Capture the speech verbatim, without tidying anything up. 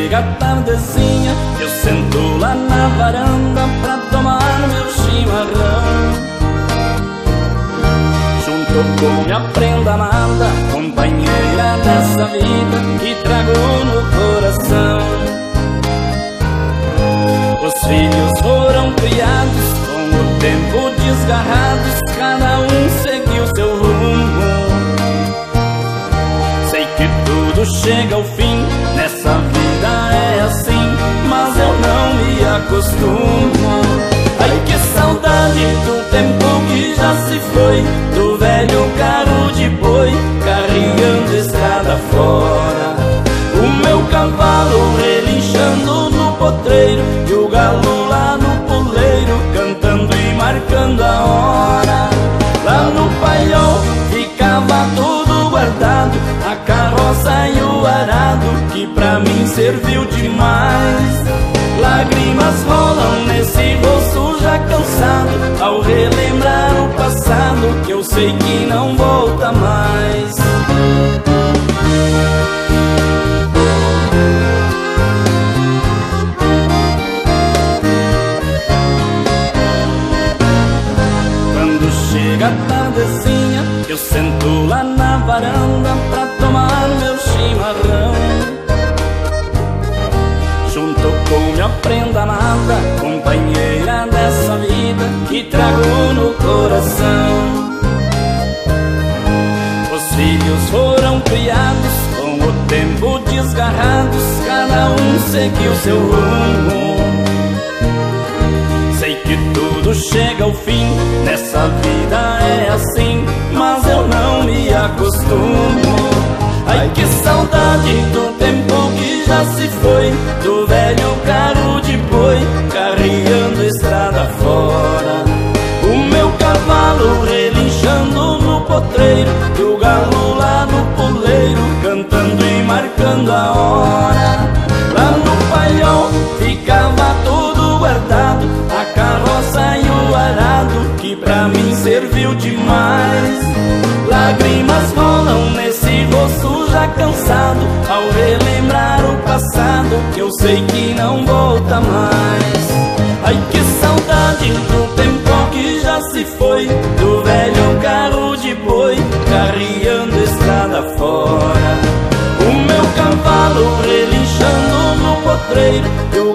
chega a tardezinha, eu sento lá na varanda pra tomar meu chimarrão, junto com minha prenda amada, companheira dessa vida que trago no coração. Os filhos foram criados com o tempo desgarrados, cada um seguiu seu rumo. Sei que tudo chega ao fim, nessa vida é assim, mas eu não me acostumo. Ai, que saudade do tempo que já se foi, do velho carro de boi carregando estrada fora, o meu cavalo relinchando no potreiro e o galo lá no puleiro cantando e marcando a hora. Lá no paiol ficava tudo guardado, a carroça e o arado que pra mim serviu demais. Lágrimas rolam nesse rosto já cansado ao relembrar o passado que eu sei que não volta mais. Quando chega a tardezinha, eu sento lá na varanda pra tomar meu chimarrão, junto com minha prenda amada, companheira dessa vida que trago no coração. Os filhos foram criados com o tempo desgarrados, cada um seguiu seu rumo. Sei que tudo chega ao fim, nessa vida é assim, mas eu não me acostumo. Ai, que saudade do tempo que já se foi, do velho carro de boi carregando estrada fora, o meu cavalo relinchando no potreiro e o galo lá no puleiro cantando e marcando a hora. Lá no paiol ficava tudo guardado, a carroça e o arado que pra mim serviu demais. Lágrimas rolam nesse rosto já cansado ao relembrar o passado que eu sei que não volta mais. Ai, que saudade do tempo que já se foi, do velho carro de boi carregando estrada fora, o meu cavalo relinchando no potreiro e